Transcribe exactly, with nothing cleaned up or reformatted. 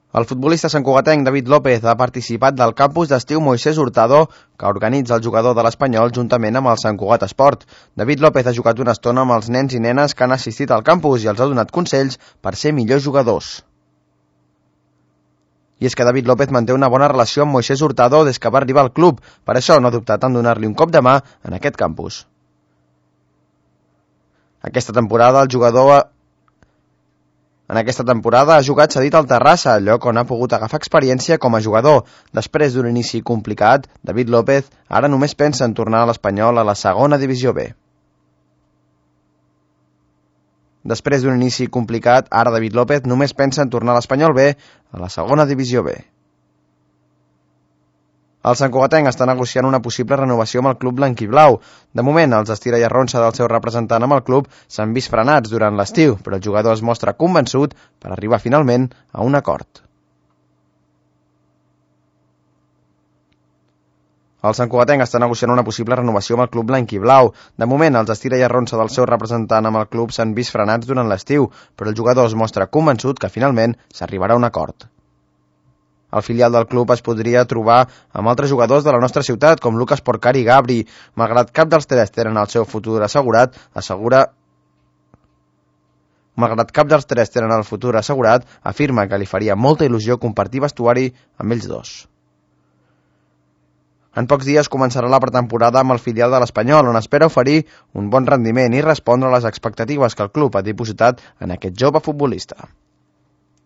El futbolista santcugatenc David López ha participat del campus d'estiu Moisés Hurtado, que organitza el jugador de l'Espanyol juntament amb el Sant Cugat Esport. David López ha jugat una estona amb els nens i nenes que han assistit al campus i els ha donat consells per ser millors jugadors. I és que David López manté una bona relació amb Moisés Hurtado des que va arribar al club, per això no ha dubtat en donar-li un cop de mà en aquest campus. Aquesta temporada el jugador En aquesta temporada ha jugat cedit al Terrassa, lloc on ha pogut agafar experiència com a jugador. Després d'un inici complicat, David López ara només pensa en tornar a l'Espanyol a la segona divisió B. Després d'un inici complicat, ara David López només pensa en tornar a l'Espanyol B a la segona divisió B. El santcugatenc està negociant una possible renovació amb el club blanquiblau. De moment, els estira i arronsa del seu representant amb el club s'han vist frenats durant l'estiu, però el jugador es mostra convençut per arribar finalment a un acord. El santcugatenc està negociant una possible renovació amb el club blanquiblau. De moment, els estira i arronsa del seu representant amb el club s'han vist frenats durant l'estiu, però el jugador es mostra convençut que finalment s'arribarà a un acord. El filial del club es podria trobar amb altres jugadors de la nostra ciutat, com Lucas Porcari i Gabri. Malgrat cap dels tres tenen el seu futur assegurat, assegura... Malgrat cap dels tres tenen el futur assegurat, afirma que li faria molta il·lusió compartir vestuari amb ells dos. En pocs dies començarà la pretemporada amb el filial de l'Espanyol, on espera oferir un bon rendiment i respondre a les expectatives que el club ha dipositat en aquest jove futbolista.